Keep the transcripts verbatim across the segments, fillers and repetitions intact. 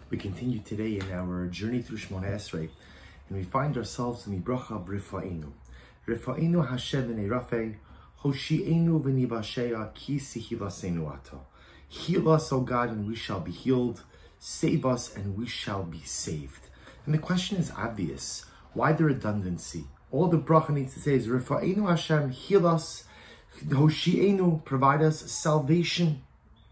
We continue today in our journey through Shemona Esrei, and we find ourselves in the bracha Rifa'inu. Rifa'inu Hashem v'nei Rafei, Hoshi'enu v'nibashea ki sihilasenu ato. Heal us, O God, and we shall be healed. Save us, and we shall be saved. And the question is obvious. Why the redundancy? All the bracha needs to say is Rifa'inu Hashem, heal us. Hoshi'enu, provide us salvation.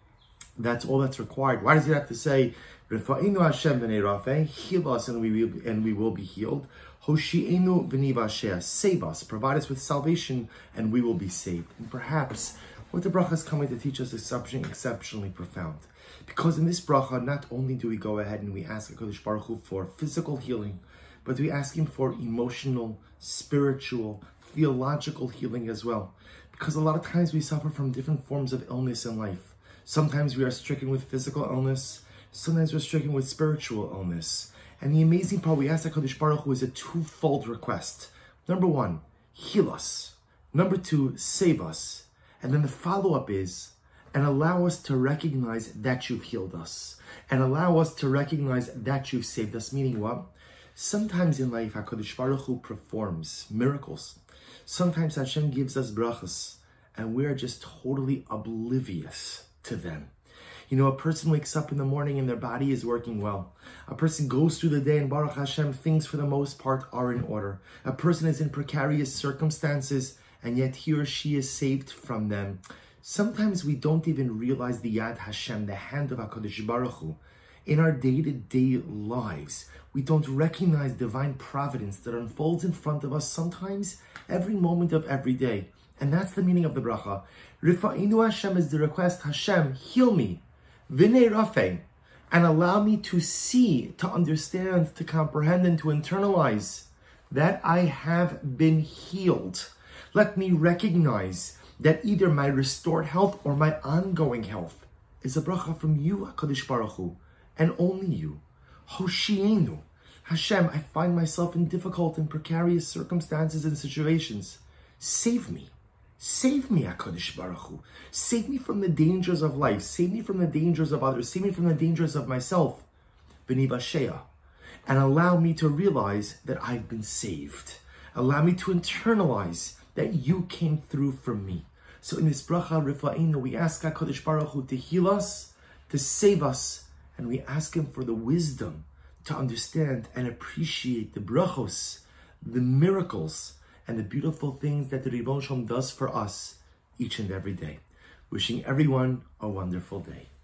That's all that's required. Why does it have to say Rifa'inu Hashem v'nei Rafei, heal us and we will, and we will be healed. Hoshi'enu v'nibashea, save us, provide us with salvation and we will be saved. And perhaps what the bracha is coming to teach us is something exceptionally profound. Because in this bracha, not only do we go ahead and we ask HaKadosh Baruch Hu for physical healing, but we ask Him for emotional, spiritual, theological healing as well. Because a lot of times we suffer from different forms of illness in life. Sometimes we are stricken with physical illness, sometimes we're stricken with spiritual illness. And the amazing part we ask HaKadosh Baruch Hu is a twofold request. Number one, heal us. Number two, save us. And then the follow-up is, and allow us to recognize that you've healed us. And allow us to recognize that you've saved us. Meaning what? Sometimes in life, HaKadosh Baruch Hu performs miracles. Sometimes Hashem gives us brachas, and we are just totally oblivious to them. You know, a person wakes up in the morning and their body is working well. A person goes through the day and Baruch Hashem, things for the most part are in order. A person is in precarious circumstances and yet he or she is saved from them. Sometimes we don't even realize the Yad Hashem, the hand of HaKadosh Baruch Hu. In our day-to-day lives, we don't recognize divine providence that unfolds in front of us sometimes every moment of every day. And that's the meaning of the bracha. Rifa'inu Hashem is the request, Hashem, heal me, v'nei Rafei, and allow me to see, to understand, to comprehend, and to internalize that I have been healed. Let me recognize that either my restored health or my ongoing health is a bracha from you, HaKadosh Baruch Hu, and only you. Hoshi'enu. Hashem, I find myself in difficult and precarious circumstances and situations. Save me. Save me, HaKadosh Baruch Hu. Save me from the dangers of life. Save me from the dangers of others. Save me from the dangers of myself. V'nibashea. And allow me to realize that I've been saved. Allow me to internalize that you came through for me. So in this bracha Rifa'inu, we ask HaKadosh Baruch Hu to heal us, to save us, and we ask Him for the wisdom to understand and appreciate the brachos, the miracles, and the beautiful things that the Ribono Shel Olam does for us each and every day. Wishing everyone a wonderful day.